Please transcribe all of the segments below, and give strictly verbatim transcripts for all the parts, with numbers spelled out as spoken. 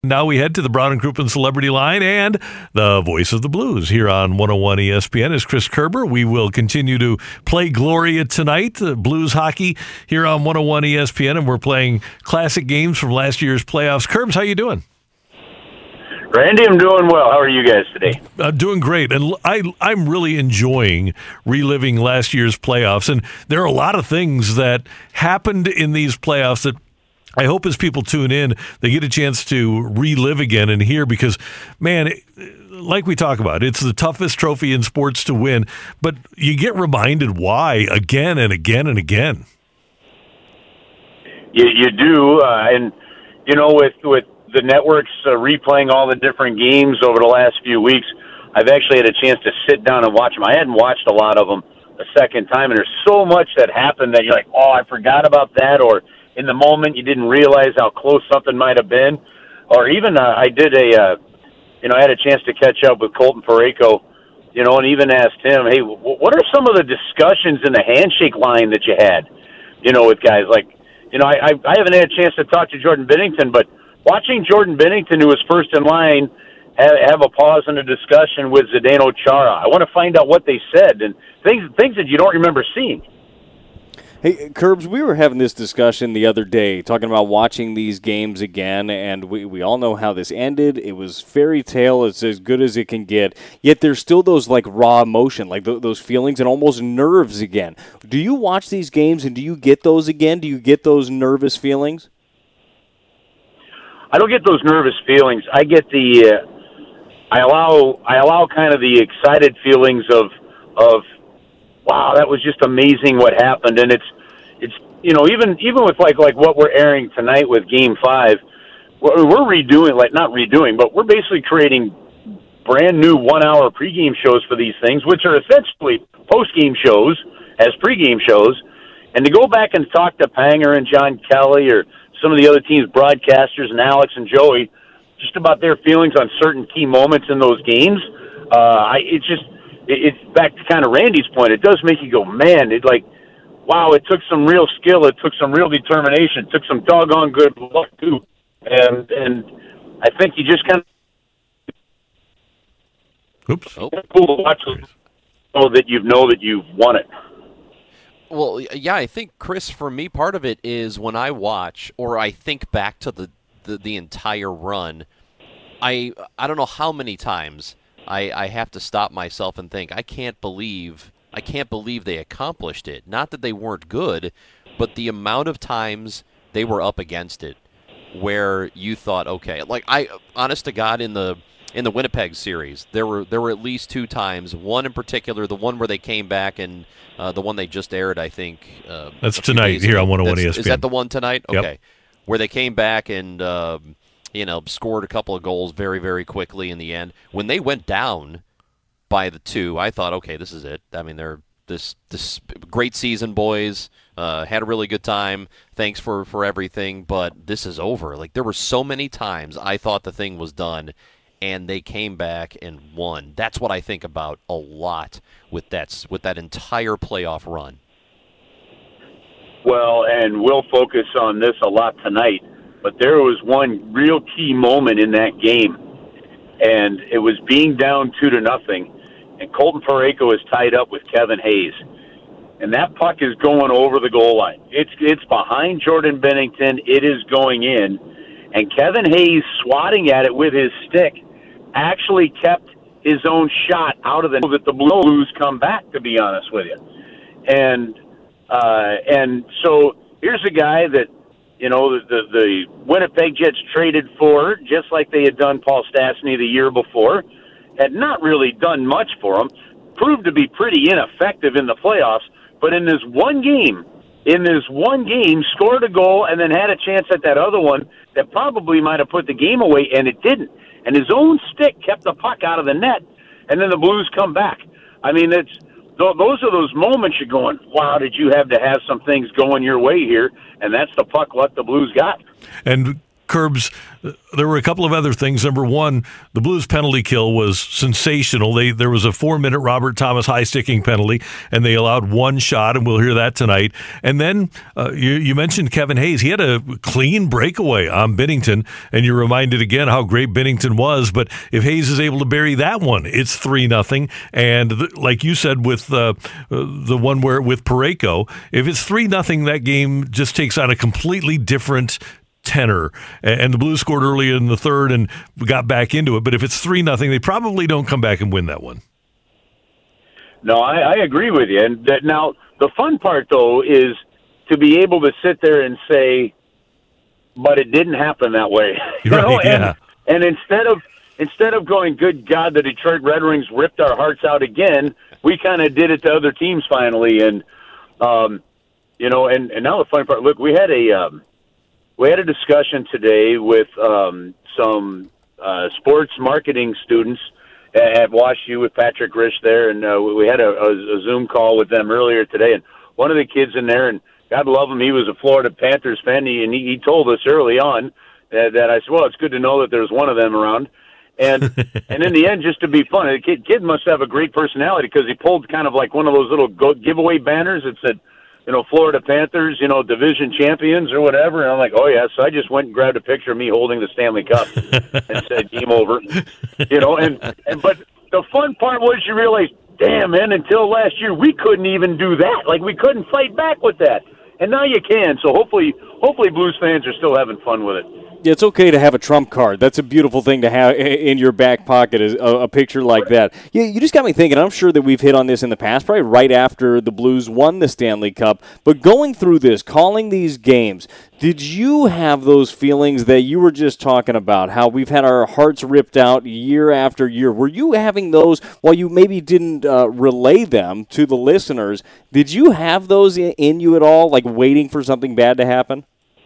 Now we head to the Brown and Crouppen Celebrity Line, and the voice of the Blues here on one oh one E S P N is Chris Kerber. We will continue to play Gloria tonight, uh, Blues hockey here on one oh one E S P N, and we're playing classic games from last year's playoffs. Kerbs, how you doing? Randy, I'm doing well. How are you guys today? Uh, doing great, and I, I'm really enjoying reliving last year's playoffs, and there are a lot of things that happened in these playoffs that I hope as people tune in, they get a chance to relive again and hear because, man, it, like we talk about, it's the toughest trophy in sports to win, but you get reminded why again and again and again. You, you do, uh, and, you know, with, with the networks uh, replaying all the different games over the last few weeks, I've actually had a chance to sit down and watch them. I hadn't watched a lot of them a second time, and there's so much that happened that you're like, oh, I forgot about that, or in the moment you didn't realize how close something might have been. Or even uh, I did a, uh, you know, I had a chance to catch up with Colton Parayko, you know, and even asked him, hey, w- what are some of the discussions in the handshake line that you had, you know, with guys? Like, you know, I, I, I haven't had a chance to talk to Jordan Binnington, but watching Jordan Binnington, who was first in line, have, have a pause in a discussion with Zdeno Chara. I want to find out what they said and things things that you don't remember seeing. Hey, Kerbs, we were having this discussion the other day, talking about watching these games again, and we, we all know how this ended. It was fairy tale. It's as good as it can get. Yet there's still those, like, raw emotion, like th- those feelings and almost nerves again. Do you watch these games, and do you get those again? Do you get those nervous feelings? I don't get those nervous feelings. I get the uh, I allow I allow kind of the excited feelings of of wow, that was just amazing what happened. And it's it's you know even even with like like what we're airing tonight with Game Five, we're, we're redoing like not redoing, but we're basically creating brand new one hour pregame shows for these things, which are essentially postgame shows as pregame shows. And to go back and talk to Panger and John Kelly or some of the other teams' broadcasters and Alex and Joey, just about their feelings on certain key moments in those games. Uh, I, it's just, it, it's back to kind of Randy's point. It does make you go, man, it like, wow, it took some real skill. It took some real determination. It took some doggone good luck, too. And, and I think you just kind of, oops, oh. Cool to watch so that you know that you've won it. Well, yeah, I think, Chris, for me, part of it is when I watch or I think back to the, the, the entire run, I I don't know how many times I, I have to stop myself and think, I can't believe I can't believe they accomplished it. Not that they weren't good, but the amount of times they were up against it where you thought, okay, like I, honest to God, in the in the Winnipeg series, there were there were at least two times. One in particular, the one where they came back, and uh, the one they just aired, I think. Uh, That's tonight here on one oh one E S P N. Is that the one tonight? Okay, yep. Where they came back and uh, you know scored a couple of goals very very quickly in the end. When they went down by the two, I thought, okay, this is it. I mean, they're this this great season, boys. Uh, had a really good time. Thanks for for everything, but this is over. Like there were so many times I thought the thing was done, and they came back and won. That's what I think about a lot with that with that entire playoff run. Well, and we'll focus on this a lot tonight, but there was one real key moment in that game, and it was being down two to nothing, and Colton Parayko is tied up with Kevin Hayes, and that puck is going over the goal line. It's it's behind Jordan Binnington. It is going in, and Kevin Hayes swatting at it with his stick actually kept his own shot out of the that the Blues come back, to be honest with you. And uh, and so here's a guy that, you know, the, the, the Winnipeg Jets traded for, just like they had done Paul Stastny the year before, had not really done much for him, proved to be pretty ineffective in the playoffs, but in this one game, in this one game, scored a goal and then had a chance at that other one that probably might have put the game away, and it didn't. And his own stick kept the puck out of the net, and then the Blues come back. I mean, it's those are those moments you're going, wow, did you have to have some things going your way here? And that's the puck what the Blues got. And Curbs, there were a couple of other things. Number one, the Blues penalty kill was sensational. They There was a four-minute Robert Thomas high-sticking penalty, and they allowed one shot, and we'll hear that tonight. And then uh, you, you mentioned Kevin Hayes. He had a clean breakaway on Binnington, and you're reminded again how great Binnington was. But if Hayes is able to bury that one, it's three nothing. And th- like you said with uh, the one where with Parayko, if it's three nothing, that game just takes on a completely different tenor. And the Blues scored early in the third and got back into it. But if it's three nothing, they probably don't come back and win that one. No, I, I agree with you. And that now the fun part, though, is to be able to sit there and say, but it didn't happen that way. You right, know? yeah. And, and instead of instead of going, good God, the Detroit Red Wings ripped our hearts out again, we kind of did it to other teams finally. And, um, you know, and, and now the fun part, look, we had a um, we had a discussion today with um, some uh, sports marketing students at WashU with Patrick Rich there, and uh, we had a, a, a Zoom call with them earlier today. And one of the kids in there, and God love him, he was a Florida Panthers fan, and he, he told us early on that, that I said, well, it's good to know that there's one of them around. And and in the end, just to be fun, the kid, kid must have a great personality because he pulled kind of like one of those little go- giveaway banners that said, you know, Florida Panthers, you know, division champions or whatever. And I'm like, oh, yeah. So I just went and grabbed a picture of me holding the Stanley Cup and said, game over. You know, and, and but the fun part was you realize, damn, man, until last year, we couldn't even do that. Like, we couldn't fight back with that. And now you can. So hopefully, hopefully Blues fans are still having fun with it. Yeah, it's okay to have a trump card. That's a beautiful thing to have in your back pocket, is a, a picture like that. Yeah, you just got me thinking. I'm sure that we've hit on this in the past, probably right after the Blues won the Stanley Cup. But going through this, calling these games, did you have those feelings that you were just talking about, how we've had our hearts ripped out year after year? Were you having those, while you maybe didn't uh, relay them to the listeners, did you have those in, in you at all, like waiting for something bad to happen?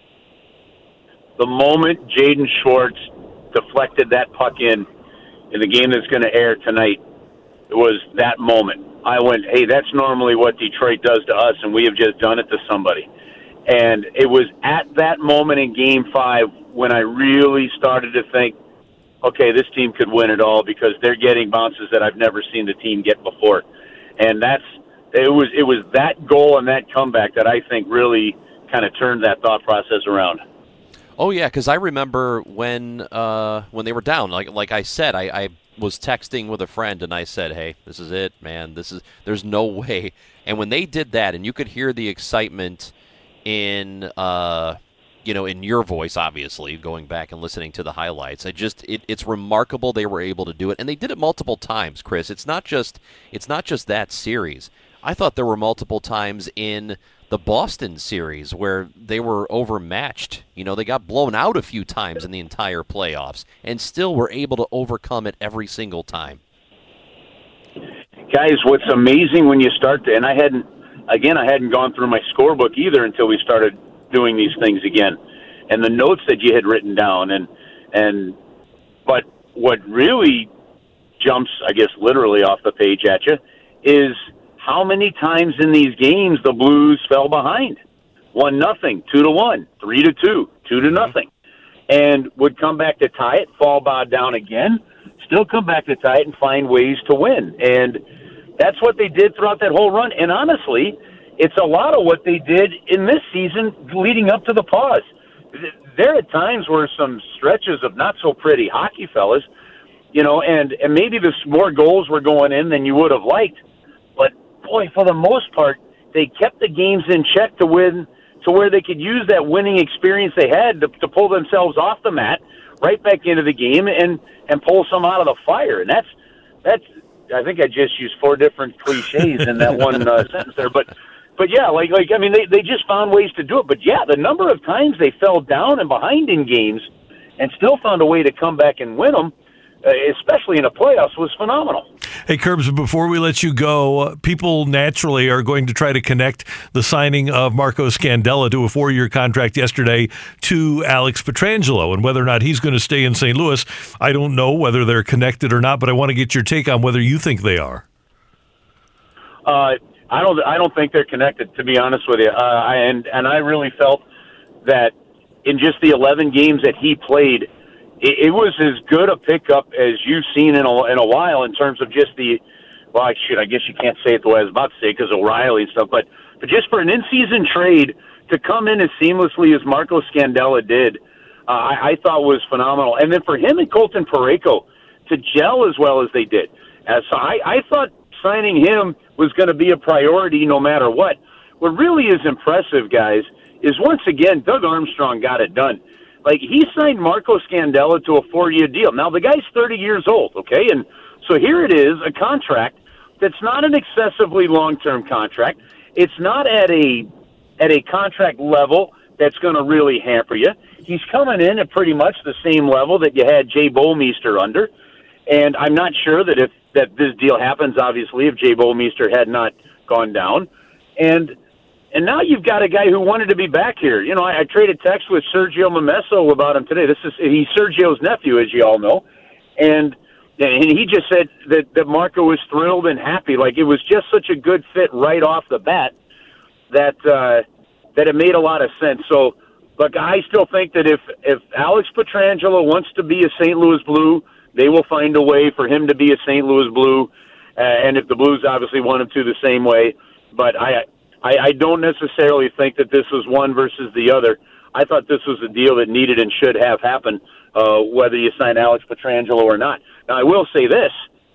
The moment Jaden Schwartz deflected that puck in, in the game that's going to air tonight, it was that moment. I went, hey, that's normally what Detroit does to us, and we have just done it to somebody. And it was at that moment in Game five when I really started to think, okay, this team could win it all because they're getting bounces that I've never seen the team get before. And that's it was it was that goal and that comeback that I think really kind of turned that thought process around. Oh yeah, because I remember when uh, when they were down. Like like I said, I, I was texting with a friend and I said, "Hey, this is it, man. This is there's no way." And when they did that, and you could hear the excitement in uh, you know in your voice, obviously going back and listening to the highlights, I just it, it's remarkable they were able to do it, and they did it multiple times. Chris, it's not just it's not just that series. I thought there were multiple times in the Boston series where they were overmatched. You know, they got blown out a few times in the entire playoffs and still were able to overcome it every single time. Guys, what's amazing when you start to, and I hadn't, again, I hadn't gone through my scorebook either until we started doing these things again. And the notes that you had written down, and, and, but what really jumps, I guess, literally off the page at you is how many times in these games the Blues fell behind. One nothing, two to one, three to two, two to nothing, and would come back to tie it, fall back down again, still come back to tie it, and find ways to win. And that's what they did throughout that whole run. And honestly, it's a lot of what they did in this season leading up to the pause. There are times where some stretches of not so pretty hockey, fellas, you know, and, and maybe there's more goals were going in than you would have liked. But boy, for the most part, they kept the games in check to win, to where they could use that winning experience they had to, to pull themselves off the mat, right back into the game, and, and pull some out of the fire. And that's that's. I think I just used four different cliches in that one uh, sentence there, but but yeah, like like I mean, they they just found ways to do it. But yeah, the number of times they fell down and behind in games, and still found a way to come back and win them, uh, especially in the playoffs, was phenomenal. Hey, Curbs, before we let you go, uh, people naturally are going to try to connect the signing of Marco Scandella to a four-year contract yesterday to Alex Pietrangelo, and whether or not he's going to stay in Saint Louis. I don't know whether they're connected or not, but I want to get your take on whether you think they are. Uh, I don't. I don't think they're connected, to be honest with you. Uh, I, and and I really felt that in just the eleven games that he played, it, it was as good a pickup as you've seen in a, in a while in terms of just the, well, I, should, I guess you can't say it the way I was about to say because O'Reilly and stuff, but, but just for an in-season trade to come in as seamlessly as Marco Scandella did, uh, I, I thought was phenomenal. And then for him and Colton Parayko to gel as well as they did. Uh, so I, I thought signing him was going to be a priority no matter what. What really is impressive, guys, is once again, Doug Armstrong got it done. Like, he signed Marco Scandella to a four-year deal. Now, the guy's thirty years old, okay? And so here it is, a contract that's not an excessively long-term contract. It's not at a at a contract level that's going to really hamper you. He's coming in at pretty much the same level that you had Jay Bouwmeester under. And I'm not sure that if that this deal happens, obviously, if Jay Bouwmeester had not gone down. And and now you've got a guy who wanted to be back here. You know, I, I traded text with Sergio Momesso about him today. This is he's Sergio's nephew, as you all know. And and he just said that, that Marco was thrilled and happy. Like, it was just such a good fit right off the bat that uh, that it made a lot of sense. So, look, I still think that if, if Alex Pietrangelo wants to be a Saint Louis Blue, they will find a way for him to be a Saint Louis Blue, uh, and if the Blues obviously want him to the same way. But I, I, I don't necessarily think that this was one versus the other. I thought this was a deal that needed and should have happened, uh, whether you sign Alex Pietrangelo or not. Now, I will say this.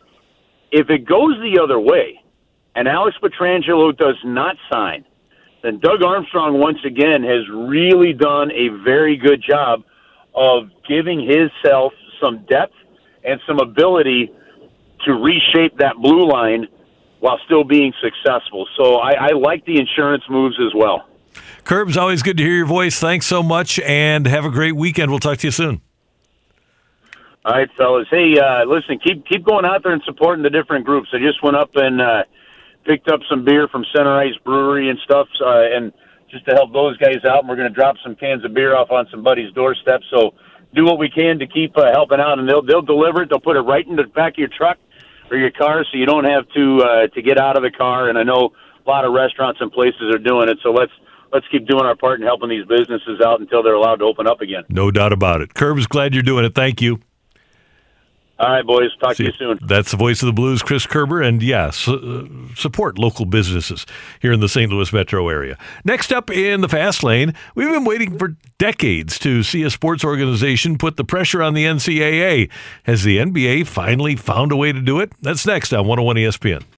If it goes the other way, and Alex Pietrangelo does not sign, then Doug Armstrong, once again, has really done a very good job of giving himself some depth and some ability to reshape that blue line while still being successful. So I, I like the insurance moves as well. Curbs, always good to hear your voice. Thanks so much, and have a great weekend. We'll talk to you soon. All right, fellas. Hey, uh, listen, keep keep going out there and supporting the different groups. I just went up and uh, picked up some beer from Center Ice Brewery and stuff, uh, and just to help those guys out, and we're going to drop some cans of beer off on somebody's doorstep. So do what we can to keep uh, helping out, and they'll they'll deliver it. They'll put it right in the back of your truck or your car, so you don't have to uh, to get out of the car. And I know a lot of restaurants and places are doing it, so let's let's keep doing our part in helping these businesses out until they're allowed to open up again. No doubt about it. Curbs, glad you're doing it. Thank you. All right, boys. Talk See, to you soon. That's the voice of the Blues, Chris Kerber. And, yes, uh, support local businesses here in the Saint Louis metro area. Next up in the Fast Lane, we've been waiting for decades to see a sports organization put the pressure on the N C double A. Has the N B A finally found a way to do it? That's next on one oh one E S P N.